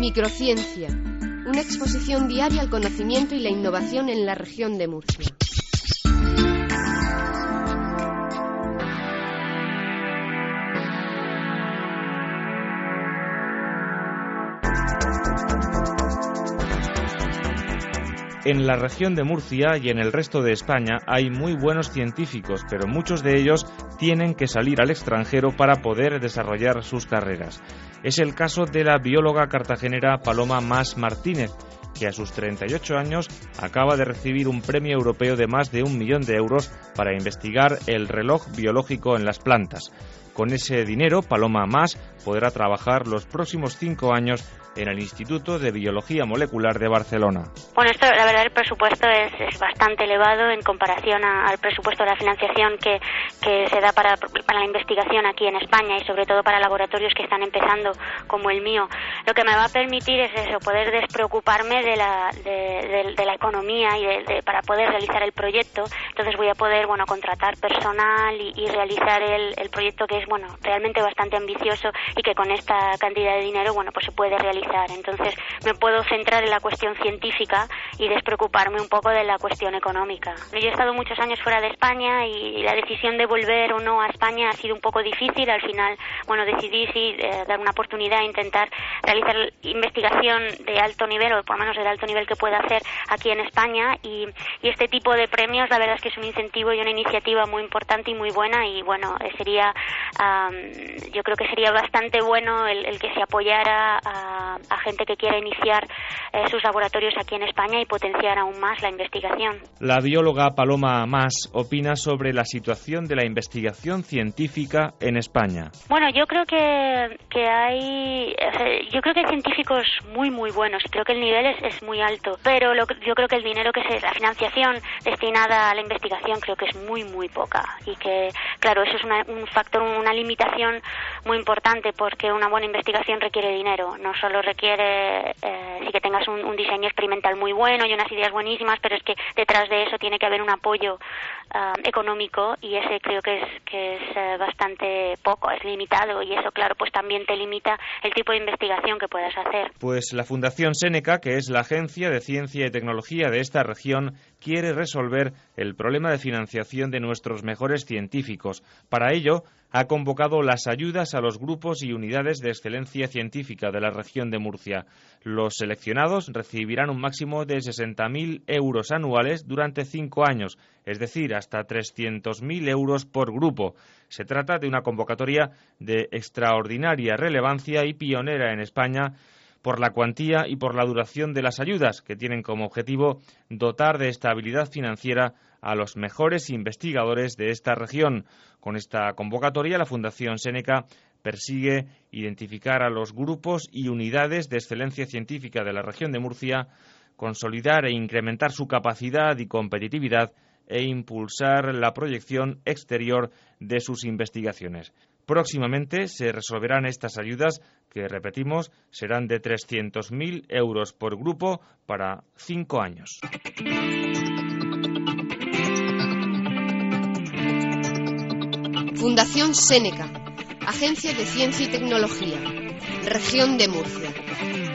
Microciencia, una exposición diaria al conocimiento y la innovación en la región de Murcia. En la región de Murcia y en el resto de España hay muy buenos científicos, pero muchos de ellos tienen que salir al extranjero para poder desarrollar sus carreras. Es el caso de la bióloga cartagenera Paloma Mas Martínez, que a sus 38 años acaba de recibir un premio europeo de más de 1 millón de euros para investigar el reloj biológico en las plantas. Con ese dinero, Paloma Mas podrá trabajar los próximos 5 años en el Instituto de Biología Molecular de Barcelona. Bueno, esto, la verdad, el presupuesto es bastante elevado en comparación al presupuesto de la financiación que se da para la investigación aquí en España y sobre todo para laboratorios que están empezando como el mío. Lo que me va a permitir es eso, poder despreocuparme de la economía y para poder realizar el proyecto. Entonces voy a poder, contratar personal y realizar el proyecto, que es, realmente bastante ambicioso y que con esta cantidad de dinero, pues se puede realizar. Entonces me puedo centrar en la cuestión científica y despreocuparme un poco de la cuestión económica. Yo he estado muchos años fuera de España y la decisión de volver o no a España ha sido un poco difícil. Al final, decidí dar una oportunidad a intentar realizar investigación de alto nivel, o por lo menos del alto nivel que pueda hacer aquí en España, y este tipo de premios, la verdad es que es un incentivo y una iniciativa muy importante y muy buena, y sería yo creo que sería bastante bueno el que se apoyara a gente que quiera iniciar sus laboratorios aquí en España y potenciar aún más la investigación. La bióloga Paloma Mas opina sobre la situación de la investigación científica en España. Bueno, yo creo que hay científicos muy muy buenos, creo que el nivel es muy alto, pero yo creo que el dinero la financiación destinada a la investigación creo que es muy muy poca, y que claro, eso es un factor, una limitación muy importante, porque una buena investigación requiere dinero. No solo requiere sí que tengas un diseño experimental muy bueno y unas ideas buenísimas, pero es que detrás de eso tiene que haber un apoyo económico, y ese creo que es bastante poco, es limitado, y eso claro pues también te limita el tipo de investigación que puedas hacer. Pues la Fundación Seneca, que es la agencia de ciencia y tecnología de esta región, quiere resolver el problema de financiación de nuestros mejores científicos. Para ello, ha convocado las ayudas a los grupos y unidades de excelencia científica de la región de Murcia. Los seleccionados recibirán un máximo de 60.000 euros anuales durante 5 años, es decir, hasta 300.000 euros por grupo. Se trata de una convocatoria de extraordinaria relevancia y pionera en España, por la cuantía y por la duración de las ayudas, que tienen como objetivo dotar de estabilidad financiera a los mejores investigadores de esta región. Con esta convocatoria, la Fundación Seneca persigue identificar a los grupos y unidades de excelencia científica de la región de Murcia, consolidar e incrementar su capacidad y competitividad e impulsar la proyección exterior de sus investigaciones. Próximamente se resolverán estas ayudas, que, repetimos, serán de 300.000 euros por grupo para 5 años. Fundación Seneca, Agencia de Ciencia y Tecnología, Región de Murcia.